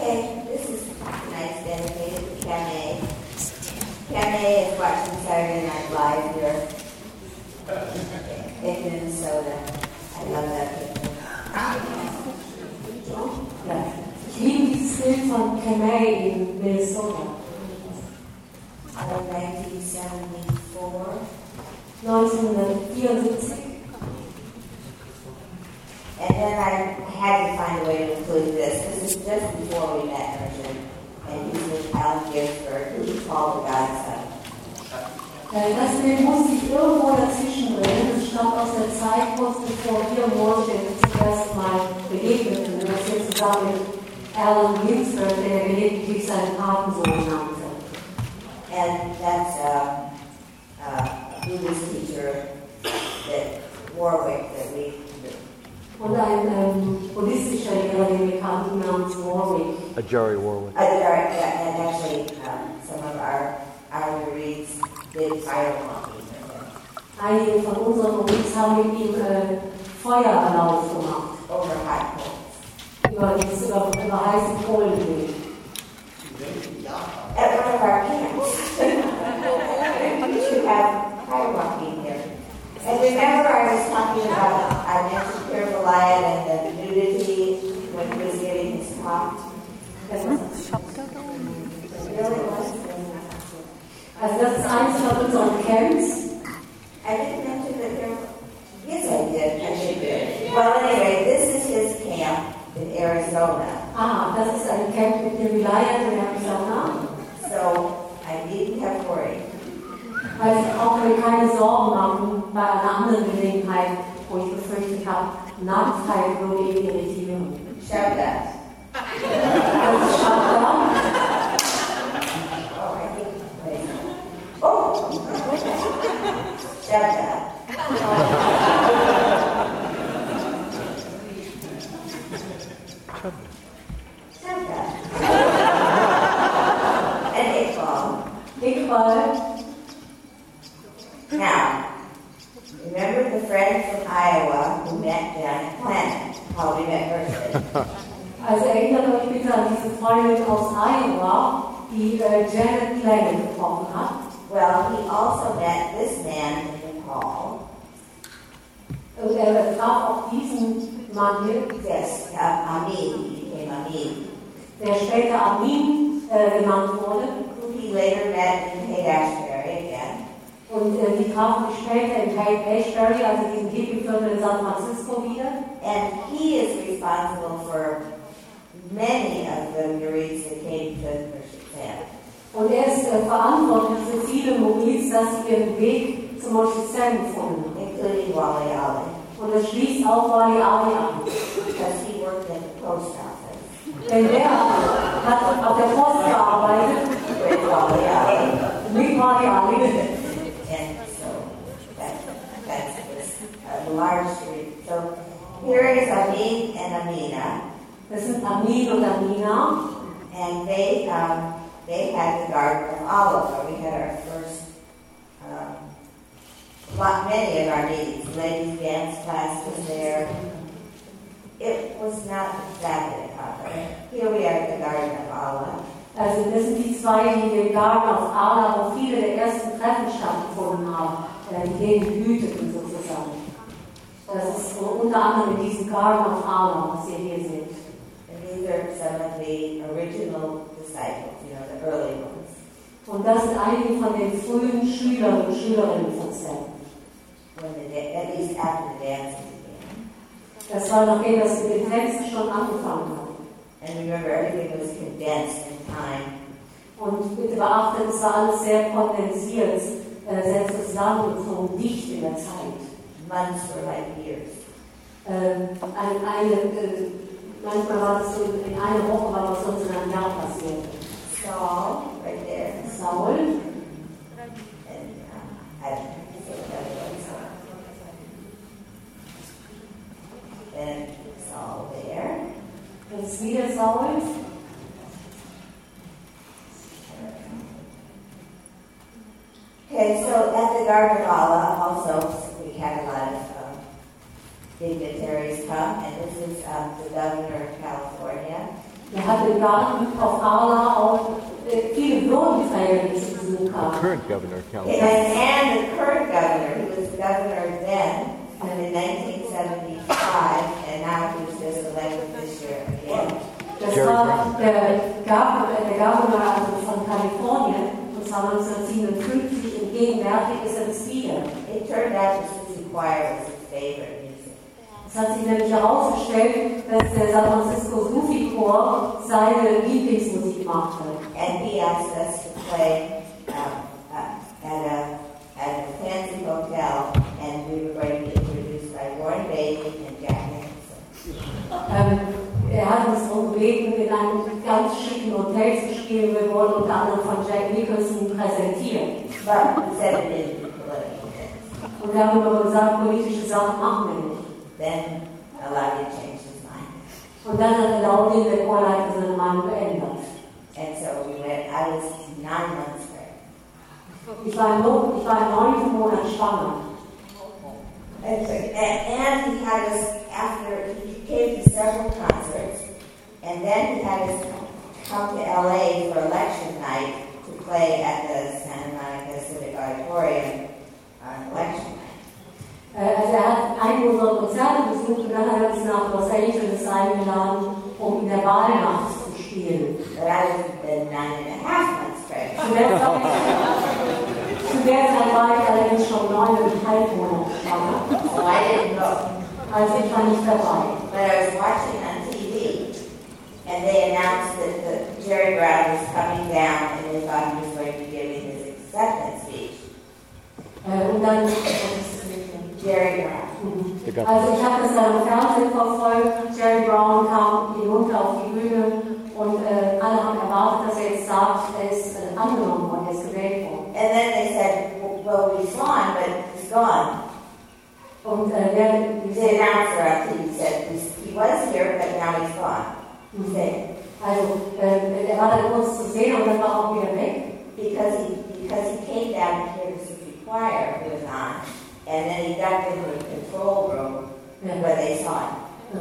Okay, this is tonight's dedicated to Camille. Camille is watching Saturday Night Live here in Minnesota. I love that picture. Ich liebe dieses Bild von Camille in Minnesota. 1974. And then I had to find a way to include this. This is just before we met Richard. And he's with Alan Ginsberg, who we call the Godson. Das Bild musste ich irgendwo dazwischen bringen. Es stammt aus der Zeit, kurz bevor wir Moshe zum ersten Mal begegneten. Und das hier zusammen mit Alan Ginsberg, der gelegentlich seinen Patensohn nannte. And that's a Buddhist teacher that Warwick that we knew. Und ein buddhistischer Lehrer, den wir kannten, namens Warwick. Jerry Warwick. Jerry, yeah, and actually some of our reads did firewalking. Einige von unseren Reads haben mit ihm Feuerlauf gemacht. Over high poles. Über heiße Kohlenweg. At one of our camps. We should have firewalking here. And remember I was talking about, I mentioned Pierre Goliath and the nudity when he was giving his talk. Really was. Also das ist eines von unseren Camps. I didn't mention that there. Yes, I did. Well, anyway, this is his camp in Arizona. Das ist ein Camp mit dem Wilayah in Arizona. So I needn't have worried. Also auch mir keine Sorgen machen bei einer anderen Gelegenheit, wo ich befürchtet habe, Nachteil würde ihn irritieren. Shove that. Das ist Shutdown. Shove that. Shove that. And Iqbal. Now, remember the friend from Iowa who met Janet Planet, how we met Richard. Also erinnert euch bitte an diese Freundin aus Iowa, die Janet Planet getroffen hat. Well, he also met this man in Nepal. Und traf auch diesen Mann hier. Yes, Amin, he became Amin. Der später Amin genannt wurde. Who he later met in Haight-Ashbury again. Und die trafen sich später in Haight-Ashbury, also diesem Hippie-Viertel in San Francisco wieder. And he is responsible for many of the Murids that came to Richard's camp. Und ist verantwortlich für viele Murids, dass sie ihren Weg zum Moshe Sam gefunden haben. Including Wali Ali. Und das schließt auch Wali Ali an. Because he worked at the post office. Denn der hat auf der Post gearbeitet. With Wali Ali. Mit Wali Ali. And so that's this large street. So here is Amin and Amina. Das sind Amin und Amina. And they had the Garden of Olive. We had our first, many of our meetings. Ladies' dance class was there. It was not exactly a conference. Here we are at the Garden of Olive. Also das sind die zwei, die den Garten of Allah, wo viele der ersten Treffen stattgefunden haben, die den hüteten sozusagen. Das ist unter anderem in diesem Garden of Allah, was ihr hier seht. And these are some of the original disciples, the early ones. Und das sind einige von den frühen Schülern und Schülerinnen von Sam. At least after the dancing began. Das war nachdem das mit den Tänzen schon angefangen hat. And remember, everything was condensed in time. Und bitte beachtet, es war alles sehr kondensiert, sehr zusammengezogen, dicht in der Zeit. Months were like years. Manchmal war das so, in einer Woche war das sonst in einem Jahr passiert. Saul, right there. Saul. And I don't know Saul. And Saul there. Das ist wieder Saul. Okay, so at the Garden of Allah, also we had a lot of dignitaries come, and this is the governor of California. Er hat im Garten auf Arla auch viele Würdenträger zu Besuch gehabt. Current governor of California. And the current governor, he was the governor then, in 1975, and now he was just elected this year again. Das war der Governor von Kalifornien, und zwar 1957, und gegenwärtig ist er das wieder. It turned out the Susie Choir was his favorite music. Es hat sich nämlich herausgestellt, dass der San Francisco Sufi Chor seine Lieblingsmusik machte. And he asked us to play at a fancy hotel, and we were going to be introduced by Warren Beatty and Jack Nicholson. Er hat uns darum gebeten, in einem ganz schicken Hotel zu spielen. Wir wurden unter anderem von Jack Nicholson präsentiert. But we said we didn't do political things. Und wir haben immer gesagt, politische Sachen machen wir nicht. Then Eladia changed his mind. Und dann hat Eladia, der Chorleiter, seine Meinung geändert. And so we went, I was 9 months pregnant. Ich war im 9. Monat schwanger. And he had us, after, he came to several concerts, and then he had us come to LA for election night to play at the Santa Monica Civic Auditorium on election night. Also er hat einige unserer Konzerte besucht und dann hat er uns nach Los Angeles eingeladen, um in der Wahlnacht zu spielen. But I was then 9.5 months pregnant. Zu der Zeit war ich allerdings schon 9,5 Monate schwanger. So I didn't go. Also ich war nicht dabei. But I was watching on TV, and they announced that Jerry Brown was coming down, and they thought he was going to be giving his acceptance speech. Und dann Jerry Brown. Also ich habe das dann im Fernsehen verfolgt. Jerry Brown kam hinunter auf die Bühne und alle haben erwartet, dass er jetzt sagt, er ist angenommen worden, er ist gewählt worden. And then they said, well, we saw him, but he's gone. Und the announcer on TV said, he was here, but now he's gone. He said, also er war dann kurz zu sehen und dann war er auch wieder weg. Because he came down to hear the Sufi choir who was on, and then he got into the control room where they saw him.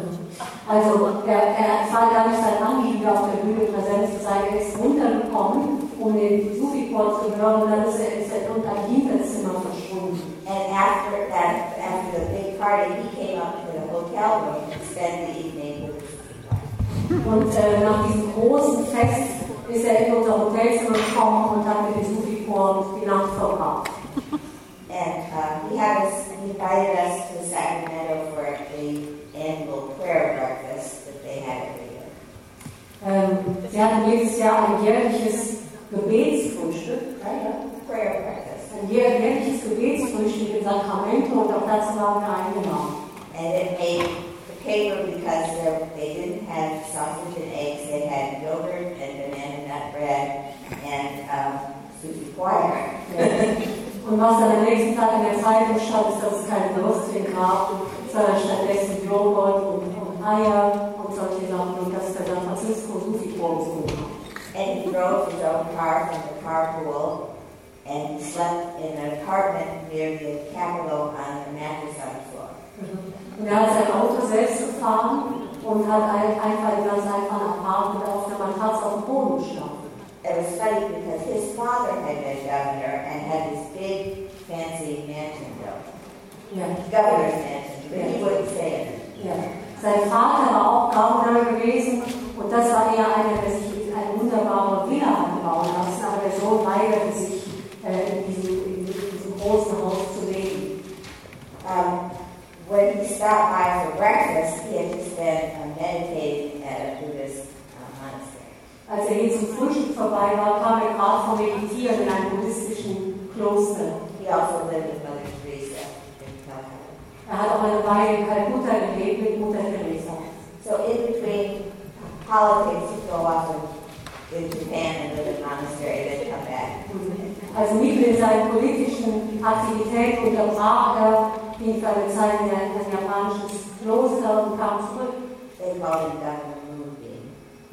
Also er war gar nicht sein Anliegen, auf der Bühne präsent zu sein. Er ist runtergekommen, um den Sufi-Chor zu hören, und dann ist er in irgendein Hinterzimmer verschwunden. And after the big party, he came up to the hotel room to spend the evening with the Sufi choir. Und nach diesem großen Fest ist er in unser Hotelzimmer gekommen und hat mit dem Sufi-Chor die Nacht verbracht. And he invited us to Sacramento for the annual prayer breakfast that they had every year. Sie hatten jedes Jahr ein jährliches Gebetsfrühstück. Prayer breakfast. Ein jährliches Gebetsfrühstück in Sacramento, und auch dazu waren wir eingeladen. And it made the paper because they didn't have sausage and eggs. They had yogurt and banana nut bread and Sufi choir. Und was dann am nächsten Tag in der Zeitung stand, ist, dass es kein Würstchen gab, sondern stattdessen Joghurt und Eier und solche Sachen, und dass der San Francisco Sufi Chor besucht hat. And he drove his own car from the carpool, and he slept in an apartment near the Capitol on a mattress on the floor. Und er hat sein Auto selbst gefahren und hat einfach in ganz einfachen Apartment auf der Matratze auf dem Boden geschlafen. It was funny because his father had been governor and had this big, fancy mansion built. Ja. Governor's mansion, but he wouldn't stay in it. Ja. Sein Vater war auch Governor gewesen, und das war eher einer, der sich eine wunderbare Villa hat bauen lassen, aber der Sohn weigerte sich, in diesem großen Haus zu leben. When he stopped by for breakfast, he had just been meditating at a Buddhist monastery. Als er hier zum Frühstück vorbei war, kam er gerade vom Meditieren in einem buddhistischen Kloster. He also lived with Mother Teresa in Calcutta. Er hat auch eine Weile in Kalkutta gelebt mit Mutter Teresa. So in between politics, he'd go off in Japan and live in a monastery, then come back. Also mitten in seinen politischen Aktivitäten unterbrach er, ging für eine Zeit in ein japanisches Kloster und kam zurück. They called him Governor Moonbeam.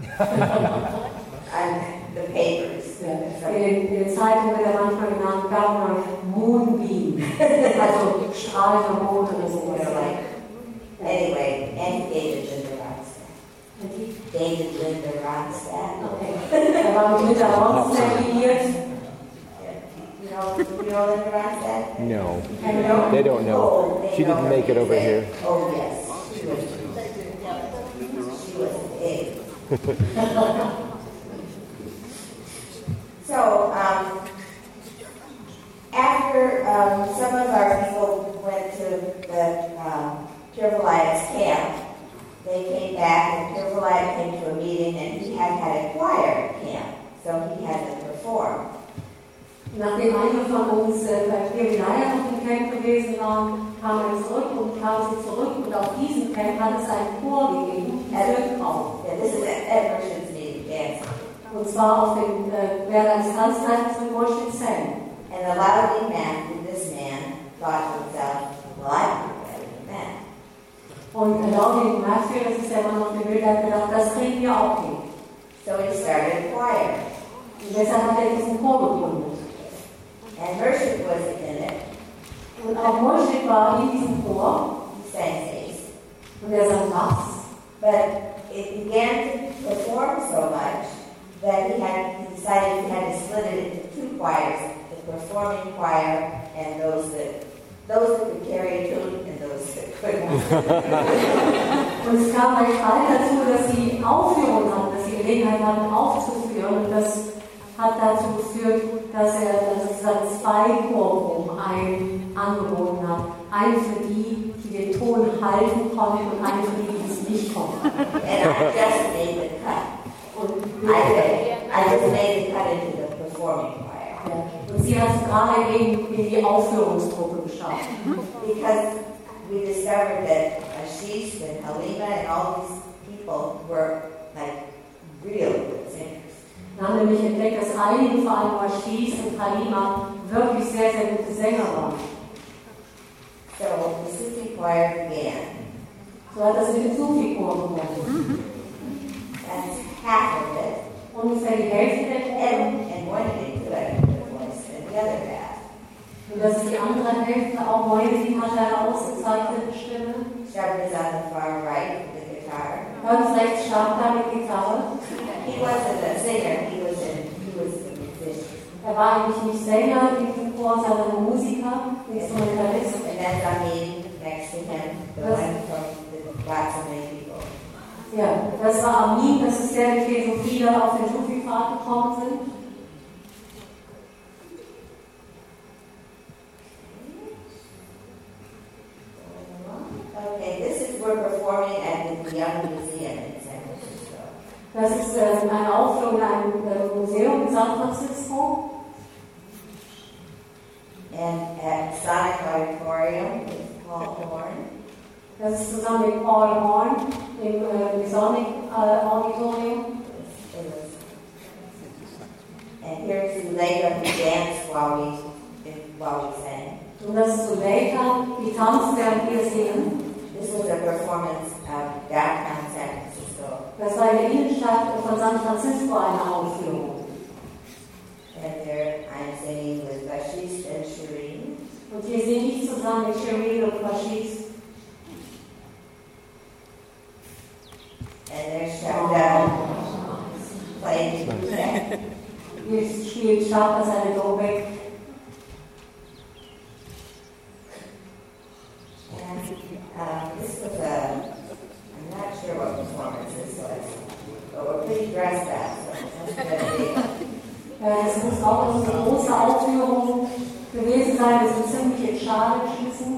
And the papers. In den Zeitungen wird er manchmal genannt Governor Moonbeam, also strahlender Mond oder so. Anyway, and he gave it to the right. David Linda Ronstadt. Okay. Er war mit Linda Ronstadt liiert. You know Linda Ronstadt? No. No? They don't know. Oh, She didn't make it over here. Oh, yes. She was big. So, after some of our people went to the Pure Alliance camp, they came back and Pure Alliance came to a meeting and he had a choir at camp, so he had to perform. Nachdem einige von uns bei Pure Alliance auf dem Camp gewesen waren, kamen wir zurück und auf diesem Camp hat es einen Chor gegeben, Yeah, this is at Merchant's meeting, dance. Und zwar auf dem Berliner Tanzleiter zum Worship Sang. And the loudly man, this man, thought to himself, well, I can do better than that. Und Laudin Matthew, das ist der Mann auf dem Bild, hat gedacht, das kriegen wir auch hin. So he started a choir. Und deshalb hat er diesen Chor gegründet. And Merchant was in it. Und auch Worship war in diesem Chor. He sang bass. Und er sang Bass. But it began to perform so much that he decided he had to split it into two choirs, the performing choir and those that could carry a tune and those that couldn't. Und es kam recht bald dazu, dass sie Aufführungen hatten, dass sie Gelegenheit hatten aufzuführen. Und das hat dazu geführt, dass er dann sozusagen zwei Chorgruppen angeboten hat. Eine für die den Ton halten konnten und eine für die es nicht konnten. And I just made the cut. Und I just made the cut into the performing choir. Und sie hat gerade in die Aufführungsgruppe geschafft. Because we discovered that Ashish and Halima and all these people were like real good singers. Wir haben nämlich entdeckt, dass einige, vor allem Ashish und Halima, wirklich sehr, sehr gute Sänger waren. So the Sufi choir began. So hat das mit dem Sufi-Chor begonnen. That's half of it. Ungefähr die Hälfte der Chor. And one did good voice, and the other half. Und das ist die andere Hälfte, auch Moisi hat eine ausgezeichnete Stimme. Sharp is on the far right with the guitar. Ganz rechts Sharpa mit Gitarre. He wasn't a singer, he was a musician. Er war eigentlich nicht Sänger in diesem Chor, sondern Musiker, Instrumentalist. And that's Amin next to him, the one from the got so many people. Ja, das war Amin, das ist der, mit dem so viele auf den Sufi-Pfad gekommen sind. Okay, we're performing at the Young Museum in San Francisco. Das ist eine Aufführung in einem Museum in San Francisco. And at Sonic Auditorium with Paul Horn. Das ist zusammen mit Paul Horn im Sonic Auditorium. And here's Zuleika who danced while we sang. Und das ist Zuleika, die tanzt, während wir singen. This was a performance of downtown San Francisco. Das war in der Innenstadt von San Francisco eine Aufführung. And there I'm singing with Bashish and Shireen. Und hier singe ich zusammen mit Shireen und Bashish. And there's Shabda playing music. Hier spielt Shabda seine Dobek. And this was I'm not sure what performance this was, but we're pretty dressed up, so that's good. Es muss auch eine große Aufführung gewesen sein, wir sind ziemlich in Schale geschmissen.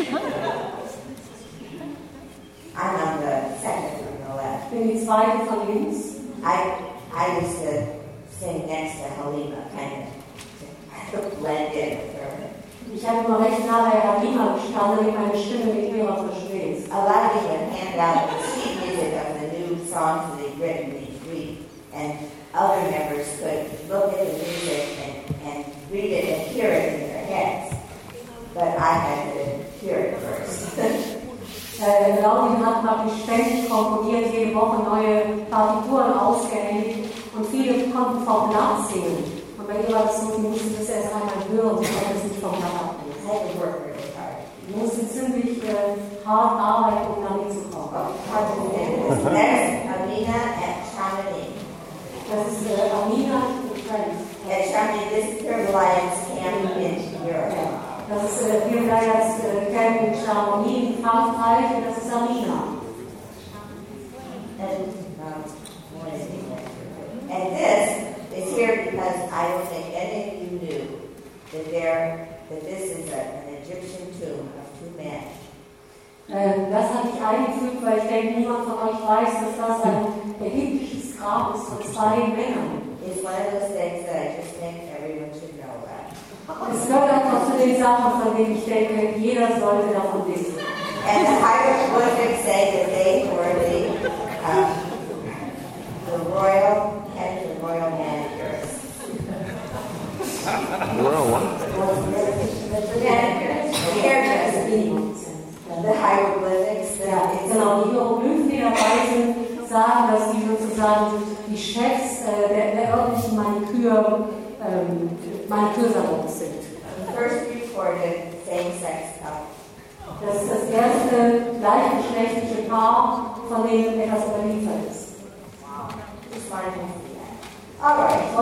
I'm on the second from the left. Ich bin die zweite von links. I used to sing next to Halima, kind of blend in with her. Ich habe immer recht nah bei Halima gestanden, damit meine Stimme mit ihrer verschmilzt. A lot of people hand out the sheet music of the new songs that they've written each week, and other members could look at the music and read it and hear it in their heads. But I had to hear it first. Laudin hat praktisch ständig komponiert, jede Woche neue Partituren ausgehändigt und viele konnten vom Blatt singen. Und bei ihr war das so, die mussten das erst einmal hören, sie konnten es nicht vom Blatt ablesen. Die mussten ziemlich hart arbeiten, um da hinzukommen. There's Amin Amina at Chamonix. Das ist Amina getrennt. At Chamonix, this is Pure Alliance camp in Europe. Das ist Pure Alliance Camp in Chamonix in Frankreich und das ist Amina. And this is here because I don't think any of you knew that this is an Egyptian tomb of two men. Das habe ich eingefügt, weil ich denke, niemand von euch weiß, dass das ein ägyptisches Grab ist von zwei Männern. It's one of those things that I just think everyone should know about. Es gehört einfach zu den Sachen, von denen ich denke, jeder sollte davon wissen. And the hieroglyphics say that they were the royal and the royal manicures. Royal what? The manicures, the hairdressers. The hieroglyphics. Genau, die Hieroglyphen, die dabei sind, sagen, dass die sozusagen die Chefs der örtlichen Manikürsalons sind. The first recorded same-sex couple. Das ist das erste gleichgeschlechtliche Paar, von dem etwas überliefert ist. Just wanted to see that. All right.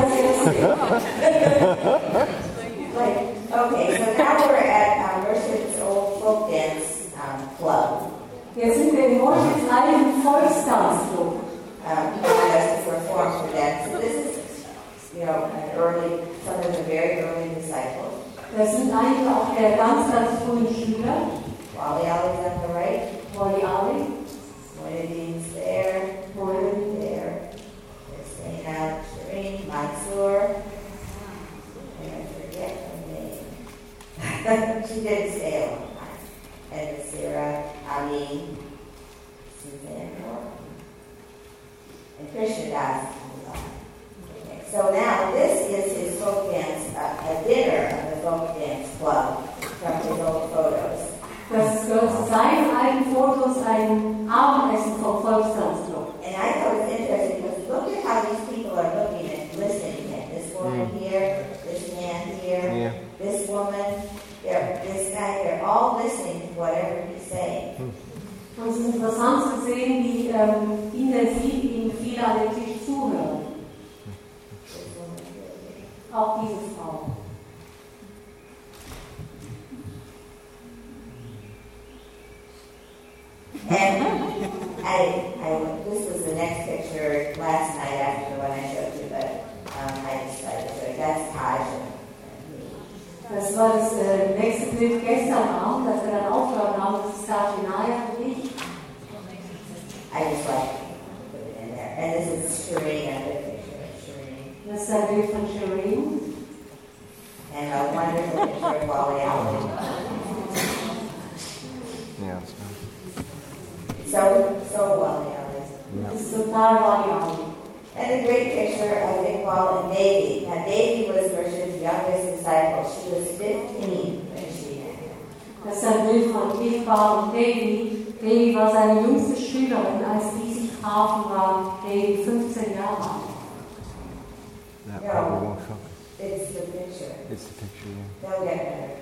Okay, so now we're at Mercer's old folk dance club. Jetzt sind wir in Mercer's alten Volkstanzclub. Just to perform for them. So this is, some of the very early disciples. Das sind eigentlich auch der ganz frühen Schüler. Wally Ali's on the right. Wally Ali. Moinadine's there. Moinadine there. They're staying out. Shireen, Mansour. And I forget her name. She did stay a long time. And Sarah, Ali, Suzanne Moore, and Krishna Das. Okay, so now this is his folk dance, a dinner of the folk dance club from his old photos. Das gehört zu seinen alten Fotos, ein Abendessen vom Volkstanzclub. And I thought it was interesting because look at how these people are looking and listening to him. This woman here, this man here, this woman, this guy, they're all listening to whatever he's saying. Und es ist interessant zu sehen, wie intensiv ihm viele an den Tisch zuhören. Auch diese Frau. And this was the next picture last night after the one I showed you, but I decided to show you. That's Taj and me. Das war das nächste Bild gestern Abend, das wir dann aufgenommen haben. Das ist Tajinaya und ich. I just like to put it in there. And this is Shireen, another picture of Shireen. Das ist ein Bild von Shireen. And a wonderful picture of Wally Ali. Yeah, that's nice. So Wally Ali. Das ist total Wally Ali. And a great picture, I think, Wall and Davy. Now, Davy was Mercer's youngest disciple. She was 15 when she met him. Das ist ein Bild von Eva und Davy. Davy war seine jüngste Schülerin, als die sich trafen, war Davy 15 Jahre alt. That probably won't focus. It's the picture. It's the picture, yeah. They'll get better.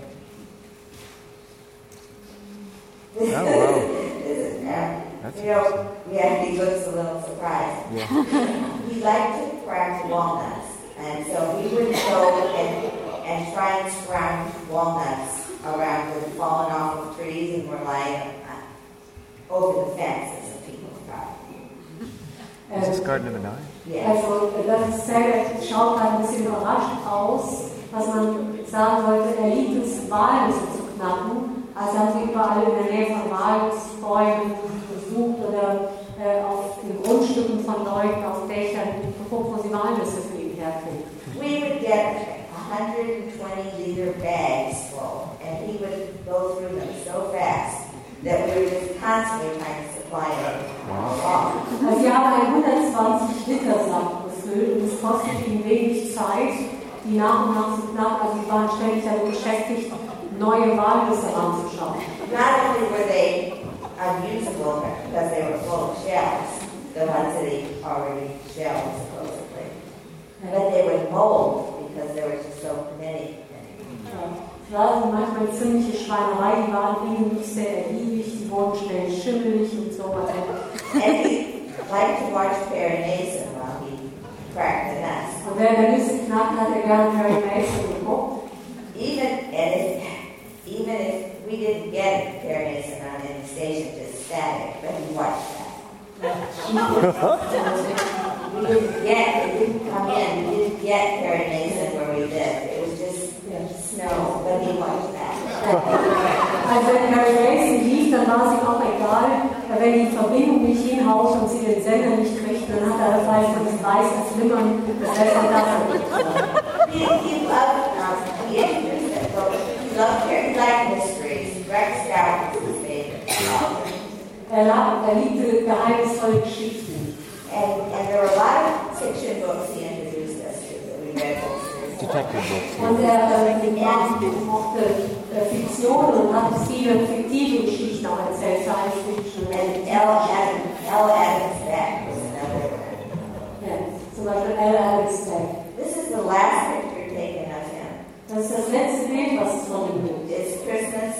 Oh, wow. This is, That's he looks a little surprised. Yeah. He liked to crack walnuts, and so we would go and try and scrounge walnuts around that had fallen off of trees and were lying over the fences of people's property. Is this Garden of the Nile? Yes. Also, das schaut ein bisschen überrascht aus, was man sagen sollte, er liebt es, Walnüsse zu knacken. Also haben sie überall in der Nähe von Walnussbäumen besucht oder auf den Grundstücken von Leuten, auf Dächern, geguckt, wo sie Walnüsse für ihn herkriegen. We would get 120-liter bags full, and he would go through them so fast that we were just constantly trying to supply it. Wow. Also wir haben 120 Liter Sack befüllt und es kostet ihm wenig Zeit, die nach und nach zu knacken. Also sie waren ständig damit beschäftigt, neue Walnüsse anzuschauen. Not only were they unusable because they were full of shells, the ones that he already shelled supposedly, but they would mold because there were just so many. Es war also manchmal eine ziemliche Schweinerei, die waren innen nicht sehr ergiebig, die wurden schnell schimmelig und so. And liked to watch Perry Mason while he cracked the nuts. Und wenn er Nüsse knackt, hat er gerne Perry Mason geguckt. Even if we didn't get Perry Mason on any station, just static, but he watched that. We didn't come in, we didn't get Perry Mason where we lived. It was just snow, but he watched that. Also wenn Perry Mason lief, dann war es ihm auch egal, wenn die Verbindung nicht hinhaut und sie den Sender nicht kriegt, dann hat er vielleicht von diesem weißen Flimmern das Wetter davon. He loved the interest. He liked mysteries. Rex Stout was his favorite. Er liebte geheimnisvolle Geschichten. And there were a lot of fiction books he introduced us to that we read. Detective books. Und er mochte Fiktion und hat viele fiktive Geschichten auch erzählt, Science Fiction. And L. Adams Beck was another one. Ja, zum Beispiel L. Adams Beck. This is the last picture taken of him. Das ist das letzte Bild, was es von ihm gibt. It's Christmas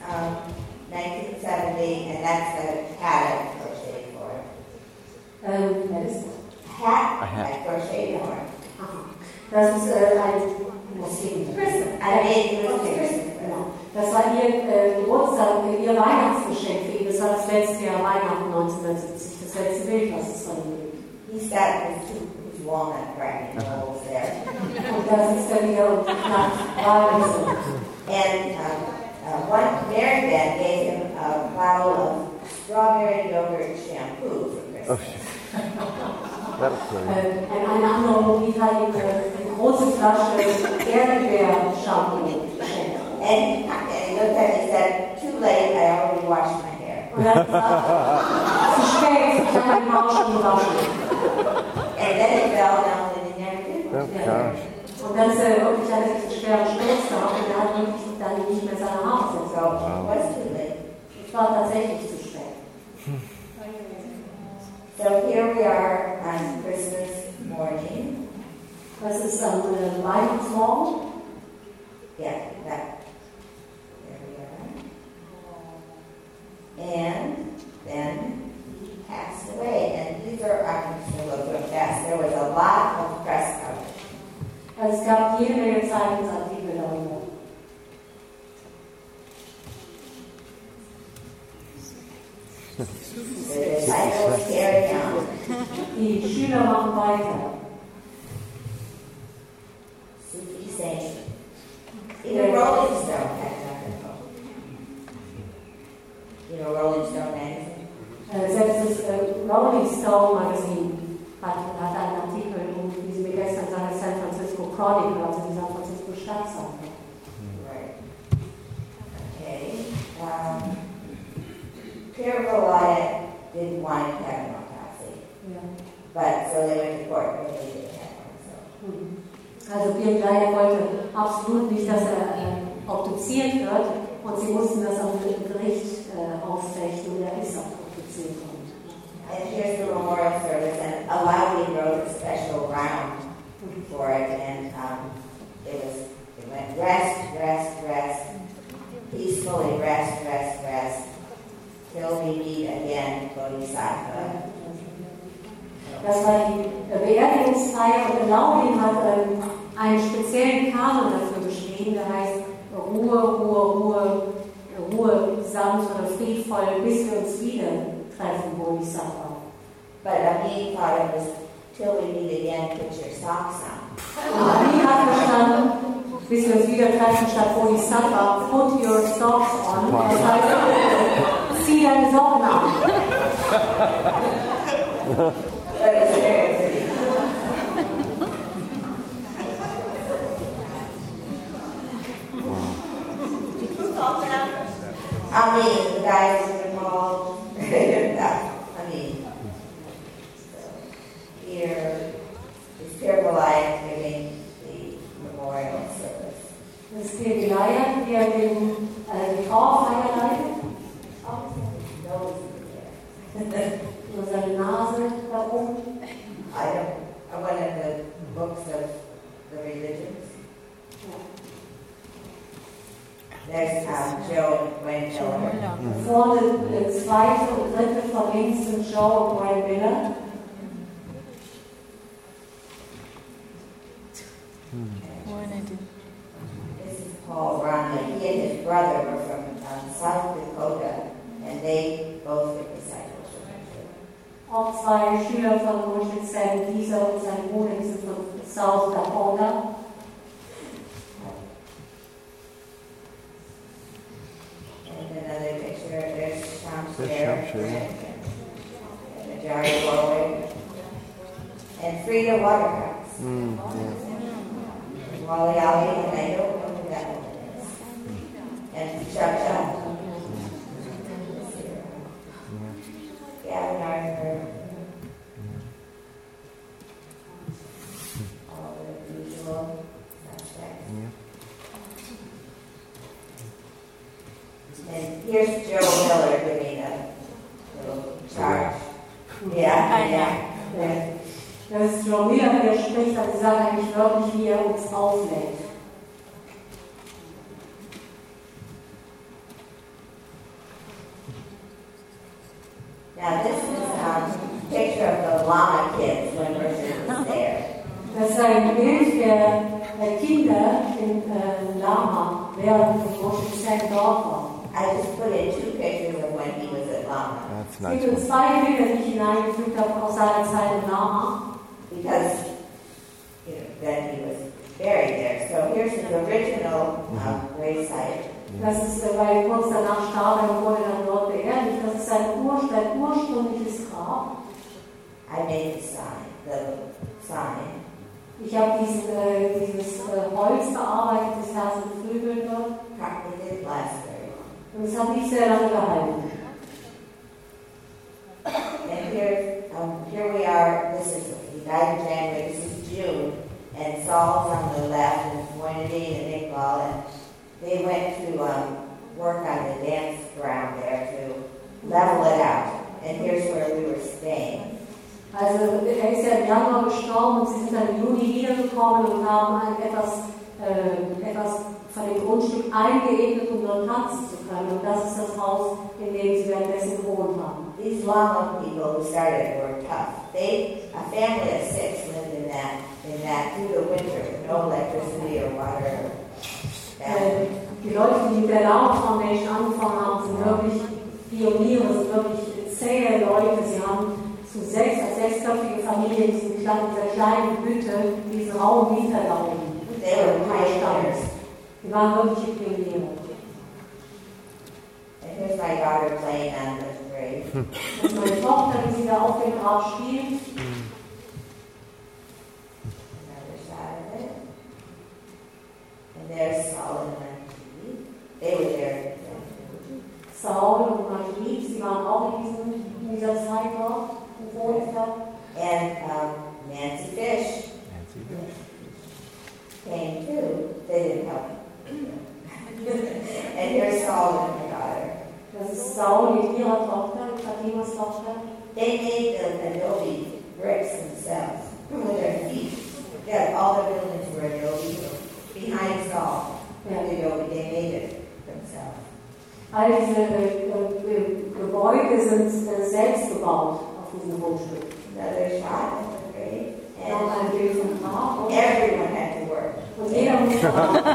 1970, and that's the hat I crocheted for him. Wer ist das? Hat I crocheted for him. Das ist ein Muslim. Christmas. I made it for Christmas. Genau. Das war ihr Geburtstag, ihr Weihnachtsgeschenk für ihn. Das war das letzte Jahr Weihnachten 1970. Das letzte Bild, was es von ihm gibt. He's got his walnut cracking holes there. Und das ist dann wieder und knackt Walnüsse. And one Mary Beth gave him a bottle of strawberry yogurt shampoo for Christmas. That'll kill you. Eine andere Mobil hat ihm eine große Flasche Erdbeer-Shampoo geschenkt. And he looked at it and said, too late, I already washed my hair. Und er hat gesagt, zu spät, ich habe meine Haut schon gewaschen. And then it fell down and he never did Oh, wash it. gosh. Und dann ist er wirklich einen schweren Sturz gehabt und er hat wirklich dann nicht mehr seine Haare So gezogen. it was too late. Es war tatsächlich zu spät. So here we are on Christmas morning. Das ist am Weihnachtsmorgen. Yeah, there we are. And then he passed away. And these are, I'm just going to look real fast. There was a lot of press coverage. Also es gab jede Menge Zeitungsartikel darüber. The disciples carried on. Die Schüler machen weiter. Sufi saying, even Rolling Stone had an article. You know Rolling Stone magazine? Selbst das Rolling Stone Magazine hat einen Artikel, wie Sie mir gestern sagen, San Francisco Chronicle, also die San Francisco Stadtzeitung. Right. Okay. Pierre Goliath didn't want to have an autopsy. Ja. But so they went to court and they did have one. Also Pierre Goliath wollte absolut nicht, dass er obduziert wird und sie mussten das auf dem Gericht ausfechten und er ist auch obduziert worden. And here's the memorial service, and Alawi wrote a special round for it, and it went rest, rest, rest, peacefully rest, rest, rest, till we meet again, Bodhisattva. Das war die Beerdigungsfeier und Alawi hat einen speziellen Kanon dafür geschrieben, der heißt Ruhe, Ruhe, Ruhe, Ruhe, sanft oder friedvoll, bis wir uns wieder treffen, Bodhisattva. But Amin thought it was till we meet again, put your socks on. Und Amin hat verstanden, bis wir uns wieder treffen, statt Bodhisattva, put your socks on. Das heißt, zieh deine Socken an. But it's very pretty. Amin, the guys in the mall. Amin. So here is Pierre Goliath giving the memorial service. Das ist der Goliath, der die Trauerfeier leitet. Nur seine Nase da oben. One of the books of the religions. There's Joe and Gwen Miller. Vorne zweite und dritte von links sind Joe und Gwen Miller. This is Paul Ronley. He and his brother were from South Dakota, and they both were disciples of Yeshua. Auch zwei Schüler von Moshe Zen, dieser und sein Bruder, die sind von South Dakota. And another picture, there's Sham's There's there. Sham's, yeah. And Ajari Warwick. And Frida Waterhouse. Wally Ali, and I don't know who that woman is. And Chuck Chuck. Gavin Arthur. All the usual suspects. And here's Joe Miller giving a little charge. Yeah. Das ist Joe Miller, der spricht, also sie sagt eigentlich wörtlich, wie er uns auflädt. Now this is a picture of the Lama kids when Richard was there. Das ist ein Bild der Kinder in Lama, während Moshe Zen dort war. I just put in 2 pictures of when he was at Lama. That's Es nice. gibt uns zwei Bilder, die ich hineingefügt habe aus seiner Zeit in Lama. Because then he was buried there. So here's his original gravesite. Das ist, weil kurz danach starb er und wurde dann dort beerdigt. Das ist sein ursprüngliches Grab. I made the sign. Ich habe dieses Holz bearbeitet, das Herz mit Flügeln dort. It did last very long. Und es hat nicht sehr lange gehalten. And here we are. He died in January. This is June. And Saul's on the left, and Moinadine and Iqbal. And they went to work on the dance ground there to level it out. And here's where we were staying. Also er ist ja im Januar gestorben und sie sind dann im Juni wiedergekommen und haben etwas von dem Grundstück eingeebnet, um dort tanzen zu können. Und das ist das Haus, in dem sie währenddessen gewohnt haben. These Lama people who started were tough. A family of 6 lived in that through the winter with no electricity or water. Die Leute, die mit der Lama Foundation angefangen haben, sind wirklich Pioniere, sind wirklich zähe Leute. Sie haben als 6-köpfige Familie in dieser kleinen Hütte diesen Raum miterlauben. They were pioneers. Die waren wirkliche Pioniere. And here's my daughter playing on the grave. Das ist meine Tochter, die sie da auf dem Grab spielt. Another shot of it. And there's Saul and Marquis. They were there. Saul und Marquis, sie waren auch in dieser Zeit dort. And Nancy Fish came too. They didn't help me. And here's Saul and my daughter. Das ist Saul mit ihrer Tochter, Fatimas Tochter. They made the adobe bricks themselves with their feet. Yeah, all the buildings were adobe. Behind Saul, the adobe, they made it themselves. All diese Gebäude sind selbst gebaut auf diesem Grundstück. Another shot of the grave. Noch ein Bild vom Grab. Everyone had to work. Und jeder musste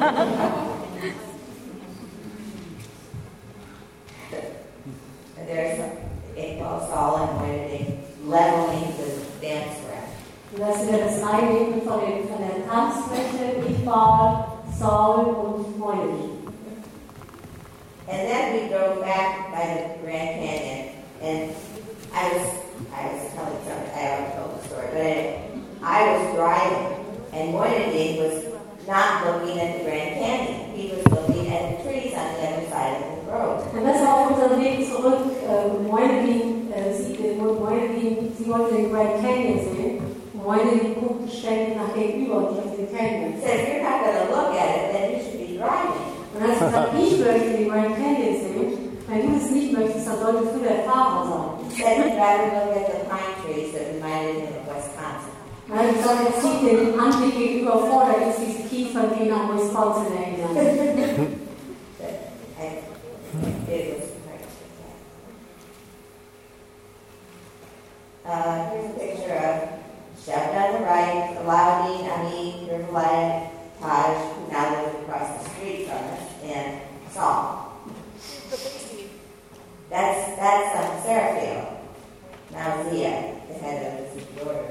And there's Saul and Moinadine leveling the dance ground. Und das ist das Einleben von der Tanzfläche, Iqbal, Saul und Moinadine. And then we drove back by the Grand Canyon, and I was telling something, I already told the story, but anyway, I was driving, and Moinadine was not looking at the Grand Canyon. He was looking at the trees on the other side of the road. Und das war auf unserem Weg zurück. Moinadine, sie wollte den Grand Canyon sehen. Moinadine guckte ständig nach gegenüber und nicht auf den Canyon. He said, if you're not going to look at it, then you should be driving. Und als ich gesagt, ich möchte den Grand Canyon sehen, wenn du es nicht möchtest, dann solltest du der Fahrer sein. He said he'd rather look at the pine trees that reminded him of Wisconsin. Und er hat gesagt, er zieht den Anblick gegenüber vor, da ist diese Kiefern, die an Wisconsin erinnern. It was quite spectacular. Here's a picture of Shep on the right, Alauddin, Amin, Blythe Taj, who now lives across the street from us, and Saul. That's Seraphil. Now Zia, the head of his daughter.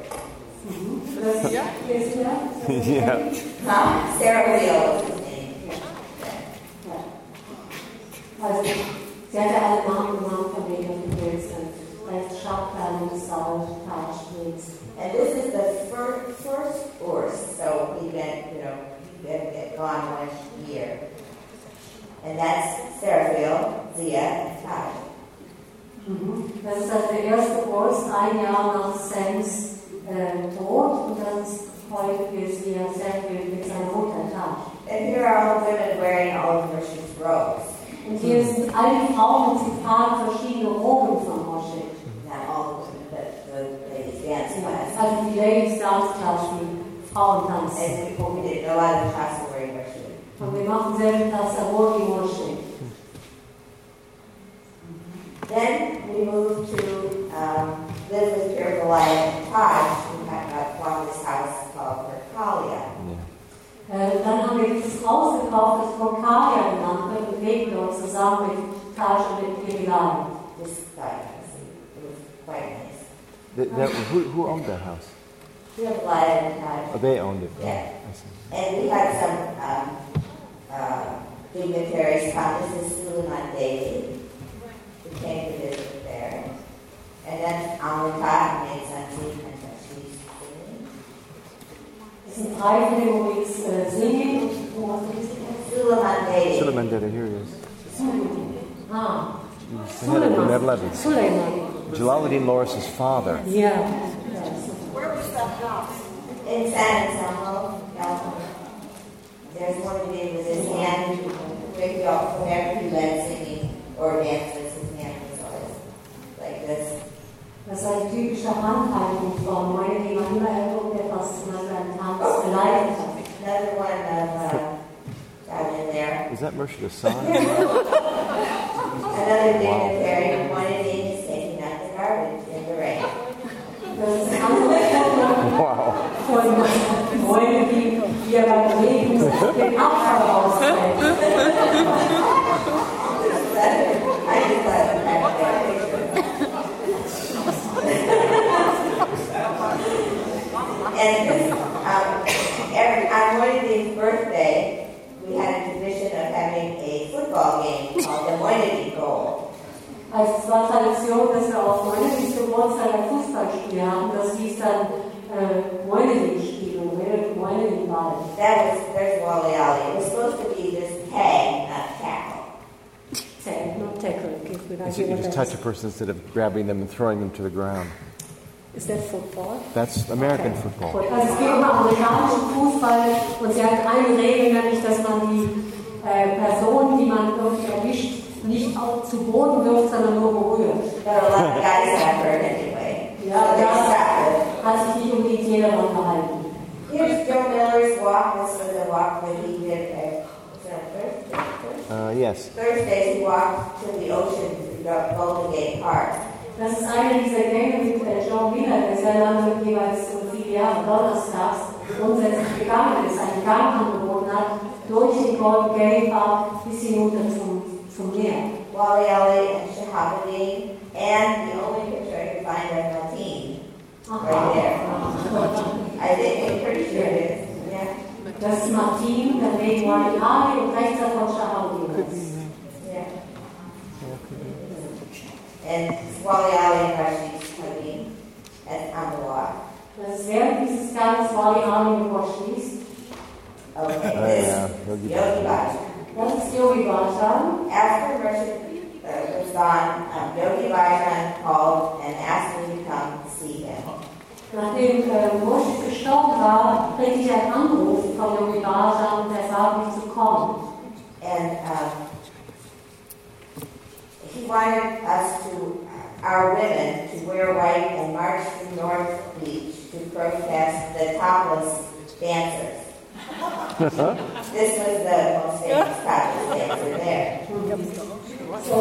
Yeah. Seraphil is his name. Also, sie hatte alle Namen genannt von denen die Pilze. Als Schaftan, Saul, Taj, Pilz. And this is the first course, so we've been, gone 1 year. And that's Seraphil, Zia, and Taj. Das ist also der erste Kurs, 1 Jahr nach Sams Tod, und das ist heute für sie sehr viel mit seiner Mutter Taj. And here are all the women wearing all of Moshe's robes. Und hier sind all die Frauen und sie tragen verschiedene Roben von Moshe. Not all the women, but the ladies dance class. Also die Ladies Dance Class, die Frauentanz. And we did a lot of class wearing Moshe. Und wir machen sehr viel Tasavor wie Moshe. Then we moved to live with Pure Goliath and Taj, who had bought this house called Verkalia. Dann haben wir dieses Haus gekauft, das Vorkalia genannt wird, und leben dort zusammen mit Taj und mit Kirilan. This side, it was quite nice. Who owned that house? Pure Goliath and Taj. Oh, they owned it. Yeah. I see. And we had some dignitaries come. This is Suleiman Daly, who came to visit there. And then Amrita made Santi and she's singing. Es sind 3 Fälle, wo wir jetzt singen. Wo hast du das gesagt? Suleiman Daly. Suleiman did it. Here he is. Suleiman. He's the head of the Mevlevi. Suleiman. Jalaluddin Loris's father. Ja. Where was that house? In San Anselmo, California. There's one of you with his hand, whenever he led singing or dances, his hand was always like this. Das ist eine typische Handhaltungsform, meine, die man immer irgendetwas zum Beispiel einen Tanz geleitet hat. Another one down in there. Is that Moshe the son? Another dignitary wanted me is taking out the garbage in the rain. Das ist ein anderes Wow. von Freunden, die hier beim Regen den Abfall rausfällt. I just thought it was And this, on Moenedy's birthday, we had a tradition of having a football game called the Moenedy Bowl. Also es war Tradition, dass wir auf Moenedys Geburtstag ein Fußballspiel haben. Das hieß dann Moenedy-Spiel und Moenedy-Ball. There's Wally Ollie. It was supposed to be just tag, not tackle. Tag, not tackle. Okay, You just touch a person instead of grabbing them and throwing them to the ground. Is that football? That's American football. Also es geht um amerikanischen Fußball und sie hat eine Regel, nämlich, dass man die Person, die man irgendwie erwischt, nicht auch zu Boden wirft, sondern nur berührt. But a lot of guys got hurt anyway. Ja, So they da stopped it. hat sich nicht unbedingt jeder dran gehalten. Here's Joe Miller's walk. This was a walk that he did Yes. Thursdays. He walked to the ocean to Golden Gate Park. Das ist eine dieser Gänge mit John Miller, der sehr lange jeweils 7 Jahre donnerstags grundsätzlich gegangen ist, einen Gang angeboten hat, durch den Golden Gate Park bis hinunter zum Meer. Wally Ellie and Shahabadin, and the only picture I could find of Maltine, right there. I'm pretty sure it is. Yeah. Das ist Martin, daneben Wally Ali und rechts davon Shahabadin. Yeah. And Wally Ellie and Rashid Habib on the walk. Das ist während dieses Gangs Wally Ali bevorschließt. Okay, Oh, this yeah. Yogi Bhajan. Das ist Yogi Bhajan. After Rashid was gone, Yogi Bhajan called and asked me to come see him. Nachdem Moshe gestorben war, kriegte ich einen Anruf von Yogi Bhajan und er bat mich zu kommen. And he wanted us our women, to wear white and march to North Beach to protest the topless dancers. This was the most famous topless dancer there. So,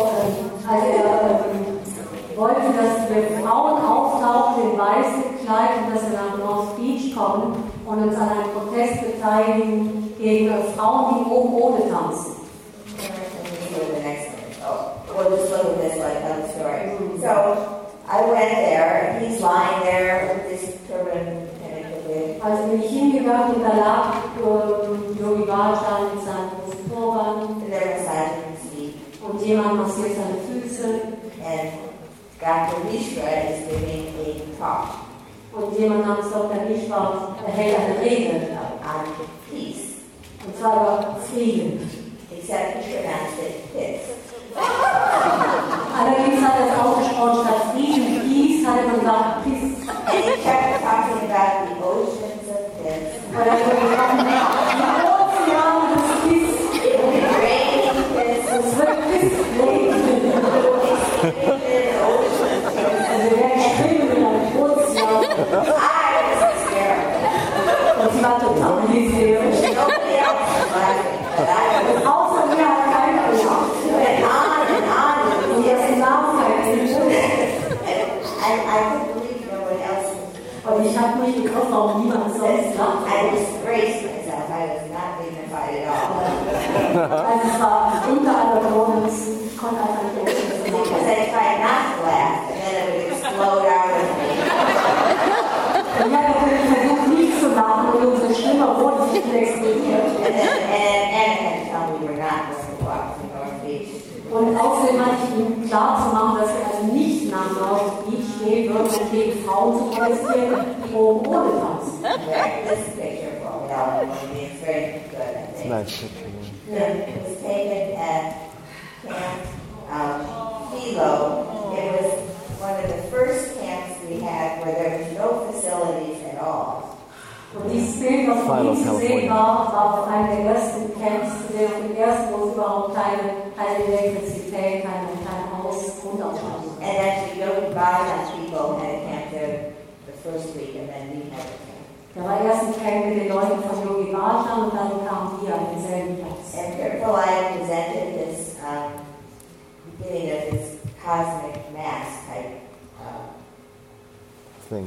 wollte, dass wir Frauen auftauchen in weiß gekleidet und dass wir nach North Beach kommen und uns an einem Protest verteidigen gegen Frauen, die oben ohne tanzen. The next one. Oh, we'll just look at this one, tell the story. So I went there, and he's lying there with this turban connected. Also bin ich hingegangen und da lag Yogi Bhajan mit seinem großen Turban. And there was massaging his feet. Und jemand massiert seine Füße. And Dr. Mishra is giving a talk Und jemand namens Dr. Mishra hält eine Rede on peace. und zwar über Frieden. Except he pronounced it peace. Allerdings hat er es ausgesprochen statt Frieden, Peace, hat er gesagt Peace. And he kept talking about the oceans of peace. Weil er so gesagt hat, die Ozeane des Peace. It will be raining peace. Es wird Peace regnen. Also wir werden schwimmen in einem Ozean. I was hysterical. Und sie war total hysterisch. Nobody else was laughing, but I was. Außer mir hat keiner gelacht. Went on and on. Und jetzt im Nachhinein. I couldn't believe no one else was. Und ich habe nicht begriffen, warum niemand sonst lacht. I disgraced myself. I was not dignified at all. Also es war unter aller Drohung, ich konnte einfach nicht Because I tried not to laugh, and then it would explode out of me. Und ich habe natürlich versucht, nicht zu lachen, und umso schlimmer wurde ich explodiert. And had to tell me we're not going to walk to North Beach. Und außerdem hatte ich ihm klar zu machen, dass wir also nicht nach North Beach gehen würden, um gegen Frauen zu protestieren, die oben ohne tanzen. This picture for me, it's very good, I It's a think. nice picture. It was taken at Camp Hilo. It was one of the first camps we had where there was no facilities at all. Und dieses Bild, was von ihm zu sehen war auf einem der ersten Camps, der ersten, wo es überhaupt keine Elektrizität, kein Haus, Grundausstattung. And actually, Yogi Bhajan people had a camp there the first week, and then we had a camp. Da war erst ein Camp mit den Leuten von Yogi Bhajan und dann kamen die an denselben Platz. And Kirpalai presented this beginning of this cosmic mass type Thing.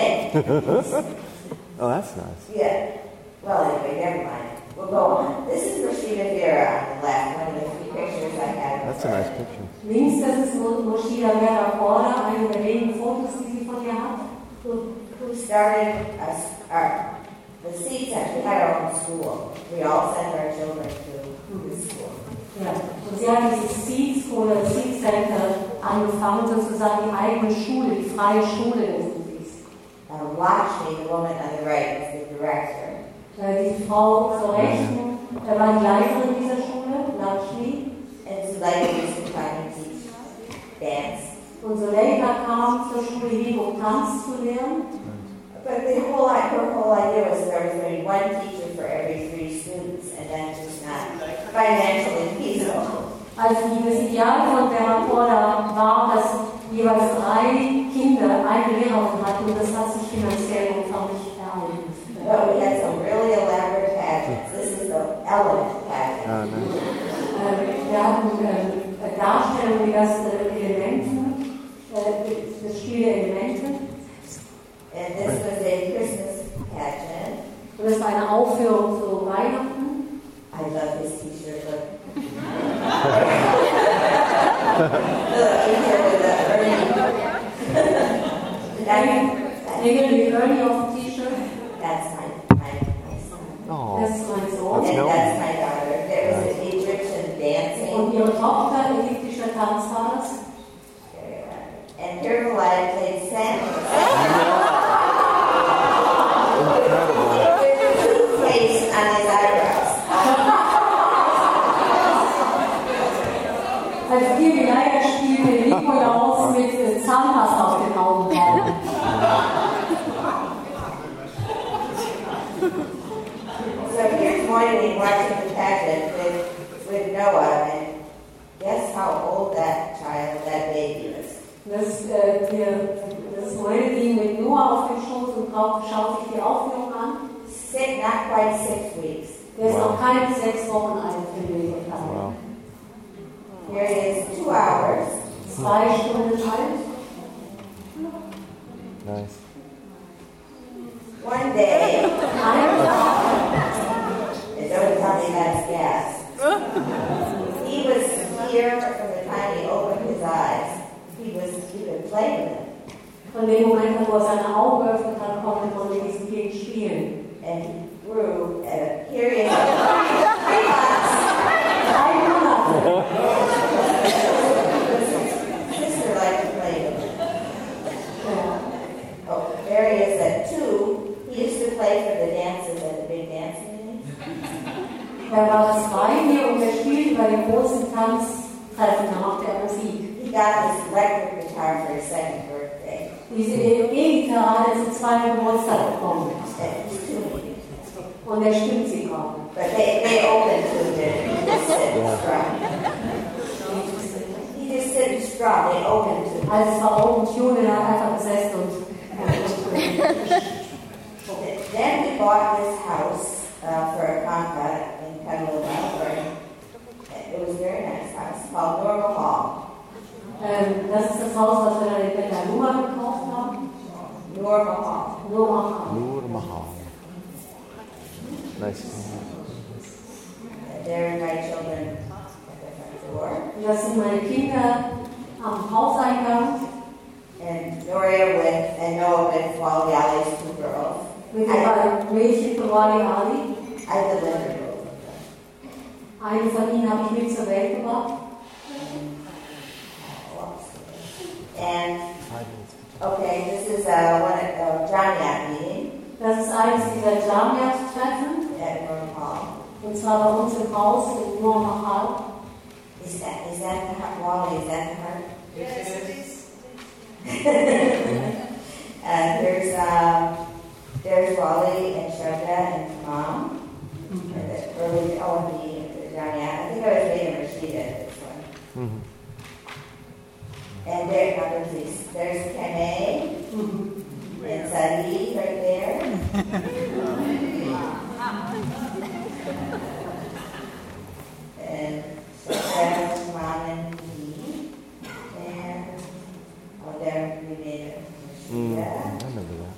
Oh, that's nice. Yeah. Well, anyway, never mind. We'll go on. This is Rashida Vera on the left, one of the few pictures I have. That's a nice picture. Links, das ist Rashida Vera Porter, eine der wenigen Fotos, die sie von ihr hat. Who started the Seed Center. We had our own school. We all sent our children to this school. Ja, und sie hat dieses Seed School, das Seed Center angefangen, sozusagen die eigene Schule, die freie Schule des Musik. Lakshmi, the woman on the right, is the director. Die Frau zur Rechten war die Leiterin dieser Schule, Lakshmi. And Zuleika used to come and teach dance. Und Zuleika kam zur Schule hin, um Tanz zu lernen. But her whole idea was there was going to be one teacher for every 3 students, and that was not financially feasible. Also das Ideal von Vera Porter war, dass jeweils 3 Kinder eine Lehrerin hatten, und das hat sich finanziell einfach nicht erhalten. But we had some really elaborate pageants. This is the element pageant. Wir hatten Darstellungen, die ganzen Elementen, das Spiel der Elemente. And this was a Christmas pageant. Und das war eine Aufführung zu Weihnachten. I love this t-shirt. Look. Look, here with the The Ernie auf dem T-Shirt. That's my son. Oh, Das ist mein Sohn. And no. that's my daughter. There was an Egyptian dancing. Und ihre Tochter, ägyptischer Tanz war das. And Kirpalai played Santa. With a toothpaste on his eyebrows. Als die Leier spielte Nikolaus mit Zahnpasta auf den Augen. So here's Moyni watching the pageant with Noah, and guess how old that baby is. Das ist meine die mit Noah auf dem Schoß und schaut sich die Aufführung an. Not quite 6 weeks. Der ist noch keine 6 Wochen alt, finde ich. Wow. Here he is, 2 hours. 2 Stunden alt. Nice. One day, Ein Tag. wo er seine Augen geöffnet hat, konnte man mit diesem Kind spielen. And he grew at a period of 3 months. Sister liked to play with him. Oh, Darius at 2, he used to play for the dances at the big dance meetings. War 2 hier und er spielte bei den großen Tanztreffen nach der Musik. He got his electric guitar for his 2nd birthday. Diese E-Gitarre hat er zum 2. Geburtstag bekommen. And he's tuning. Und er stimmt sie gerade. But they opened to it. He just sit strong. He just sit strong. They opened to it. Also es war Open Tune, er hat einfach gesessen und Then we bought this house for a contract in Petaluma. It was a very nice house called Normal Hall. Das ist das Haus, was wir dann in Petaluma gekauft haben. Normal Hall. Normal Hall. Nur Mahal. Nice. There are my children at the front door. Das sind meine Kinder am Hauseingang. And Doria and Noah with Wally Ali's 2 girls. Mit den beiden Mädchen von Wally Ali. I delivered both of them. Eine von ihnen habe ich mit zur Welt gebracht. And, okay, this is one at Jamiat meeting Das ist eines dieser Jamiat-Treffen. at Normal Hall. Und zwar bei uns im Haus in Normal Hall. Is that the heart, Wally? Is that the heart? Yes, it is. And there's Wally and Shraddha and Mom. Early the Jamiat. I think I was reading Rashida at this one. Mm-hmm. And there's Kame and Sadi right there. And Shraddha's Mom and me. And there we made Rashida. I remember that.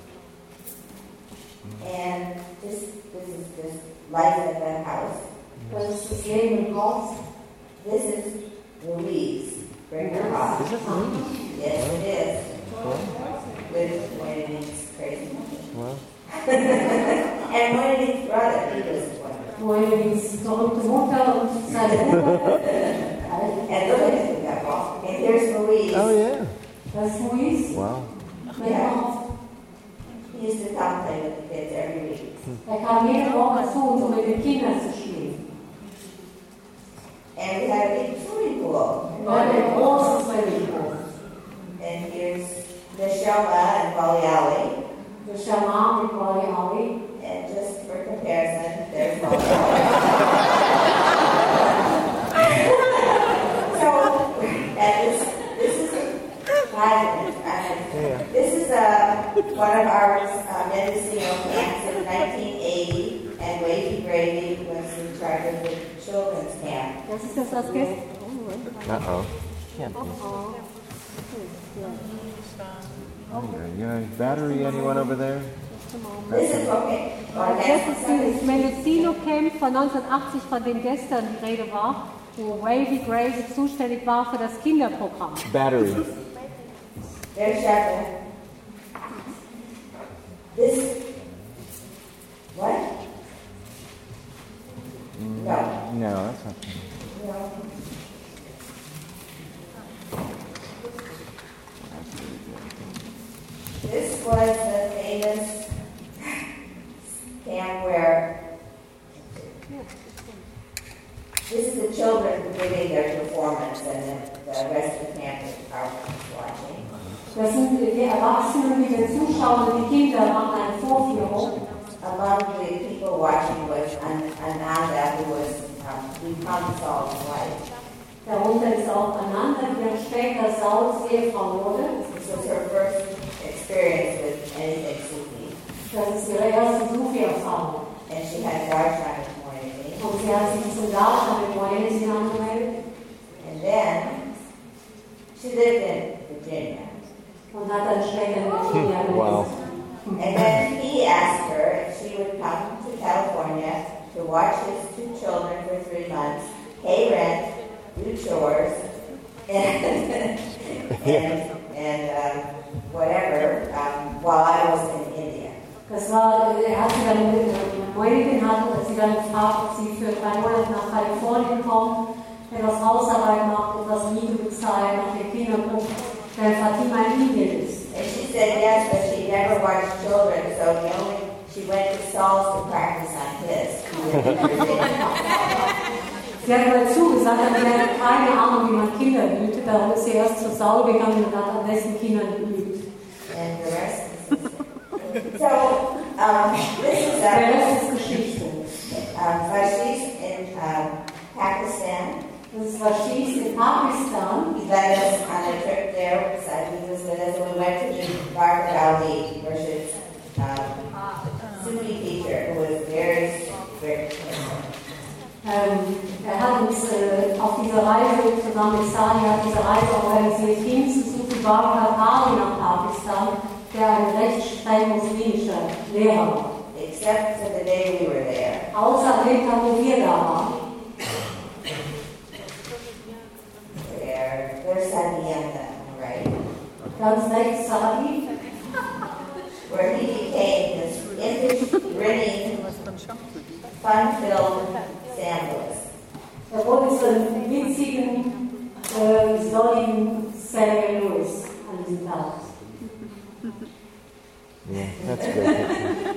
And this is just life at that house. Das ist das Leben im Haus. This is Louise. Bring her up. Is it really? Yes, it is. Well, With Moyni's crazy. well, And Moyni's brother, he was one. Moyni's verrückte Mutter und seine Mutter. And look at him, that ball. And here's Louise. oh yeah. Das ist Louise. Wow. He used to come play with the kids every week. Kam jede Woche zu uns, mit den Kindern zu spielen. And we had a big swimming pool. Wir hatten ein großes Swimmingpool. And here's Nishelma and Wally Ali. Der Schaman mit Wally Ali. And just for comparison, there's Wally Ali. So, and this is this is one of our Mendocino camps in 1980, and Wavy Grady was in charge of the children's camp. Das ist das, was gestern. Uh-oh. Can't be. Oh, you know, battery, anyone over there? This is okay. Das ist dieses Mendocino-Camp von 1980, von dem gestern die Rede war, wo Wavy Grace zuständig war für das Kinderprogramm. Battery. There's Shaka. This. What? No. No, that's not. No. This was the famous camp where this is the children giving their performance, and the rest of the camp is watching. Das sind die Erwachsenen, die wir zuschauen, die Kinder machen eine Vorführung. Among the people watching was Ananda, who was become Saul's wife. Darunter ist auch Ananda, die dann später Sauls Ehefrau wurde. This was her first experience with anything Sufi. Das ist ihre erste Sufi-Erfahrung. And she had Darshan with Moyni. Und sie hat sich zum Darshan mit Moyni angemeldet. And then she lived in Virginia. Und hat dann später in Virginia gelebt. Wow. And then he asked her if she would come to California to watch his 2 children for 3 months, pay rent, do chores, and whatever, while I was in India. Das war, er hat sie dann, Moinikin hat sie dann gefragt, ob sie für 3 Monate nach Kalifornien kommt, etwas Hausarbeit macht, etwas Miete bezahlt, nach den Kindern guckt, während Fatima in Indien ist. And she said yes, but she never watched children, so she went to stalls to practice on his. Sie hat dazu gesagt, sie hat keine Ahnung, wie man Kinder hütet, darum ist sie erst zur Sau gegangen und hat an dessen Kindern geübt. And the rest is so, this is Der Rest ist Geschichte. Vashis in Pakistan. Das ist Vashis in Pakistan. He led us on a trip there, so he was with us, and we went to the Barker Ali versus Sufi teacher, who was very strict. Hat uns auf dieser Reise zusammen mit Sani hat diese Reise organisiert hin zu Sufi Barker Ali nach Pakistan, der ein recht streng muslimischer Lehrer war. Except for the day we were there. Außer dem Tag, wo wir da waren. There's Sadiana, right? Ganz rechts Sadi. Where he became this impish, grinning, fun-filled sandalist. Er wurde zu einem witzigen, sonnigen Samuel Lewis an diesem Tag. Yeah, that's a great picture.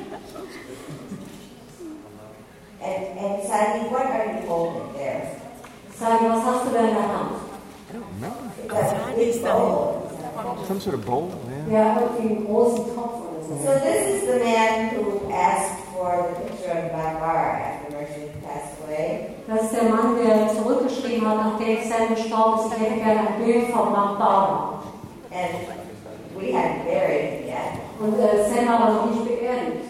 And Sadi, what are you holding there? Sadi, was hast du da in der Hand? It's a big bowl. Some sort of bowl, yeah. Ja, irgendwie einen großen Topf oder so. So this is the man who asked for the picture of Barbara after Mercy passed away. Das ist der Mann, der zurückgeschrieben hat, nachdem Sam gestorben ist, ich hätte gerne ein Bild von Barbara. And we hadn't buried him yet. Und Sam war aber noch nicht beerdigt.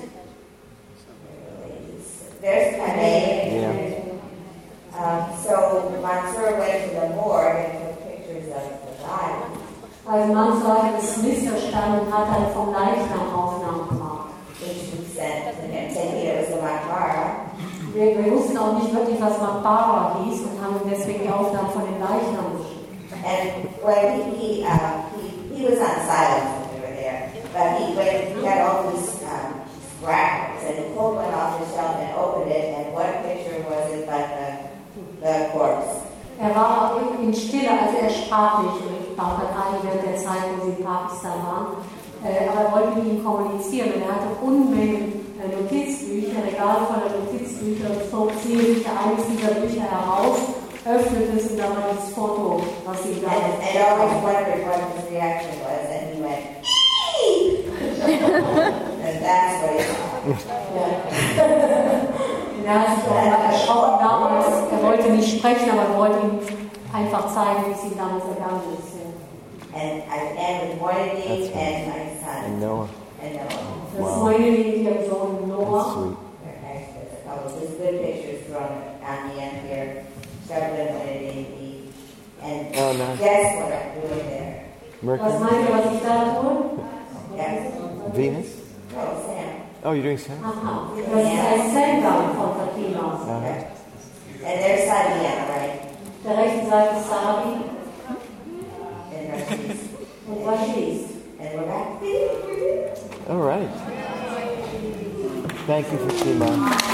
There's Kane. Yeah. So Mansour went to the morgue and took pictures of the body. Also Mansour hat das missverstanden und hat dann vom Leichnam Aufnahmen gemacht. Which we sent to him, thinking it was the Makbara. Wir wussten auch nicht wirklich, was Barbara hieß und haben deswegen die Aufnahmen von den Leichnam geschickt. And when he was on silence when we were there, but he had all these brackets, and he pulled one off the shelf and opened it, and what picture was it but the corpse? Er war in Stille, also er sprach nicht mit Barbara während der Zeit, wo sie in Pakistan waren. Aber er wollte mit ihm kommunizieren und er hatte Unmengen Notizbücher, Regale voller Notizbücher und zog sich eines dieser Bücher heraus, öffnete es und da war dieses Foto, was sie da And I always wondered what his reaction was, and he went, and that's what he thought. Er hat sich auch erschrocken damals, er wollte nicht sprechen, aber er wollte ihm einfach zeigen, wie es ihm damals ergangen ist. And I end with one of these and my son. And Noah. And Noah. Das ist meine Liebe, Sohn Noah. That's sweet. There's a couple of just good pictures thrown on the end here. Started with one of these. And Oh, nice. guess what I'm doing there? Was Mercury? meint ihr, was ich da tue? Yes. Venus? No, Sam. Oh, you're doing Sam? Aha, das ist ein Sendgang von Fatima. Okay. And there's Sadiana, right? Der rechten Seite ist Sadi And Mercedes. und Vashis. And we're back. All right. Thank you, Fatima.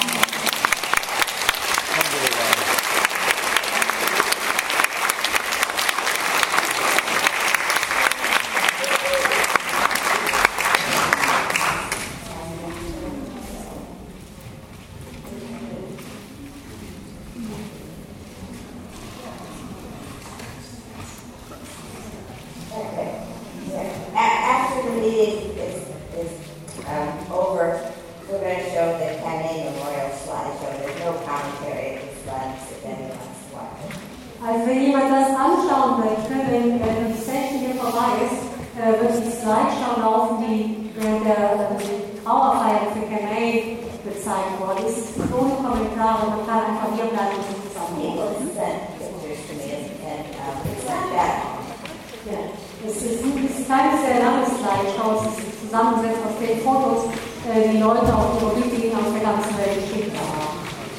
After the meeting is over, we're going to show the Kane Memorial slideshow. There's no commentary at this slide, if anyone wants to watch it. Also wenn jemand das anschauen möchte, wenn die Session hier vorbei ist, wird die Slideshow laufen, die während der Trauerfeier für Kamei gezeigt worden ist. Ohne Kommentare, man kann einfach hier bleiben und sich das People angucken. sent pictures to me, and it's not that long. Ja. Es ist keine sehr lange Slideshow, es ist zusammengesetzt aus den Fotos, die Leute auf ihre Wikigen aus der ganzen Welt geschickt haben.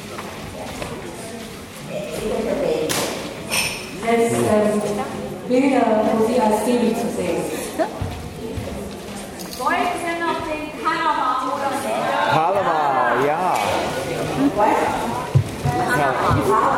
Even for babies. Selbst Bilder, wo sie als Baby zu sehen ist. Boys and How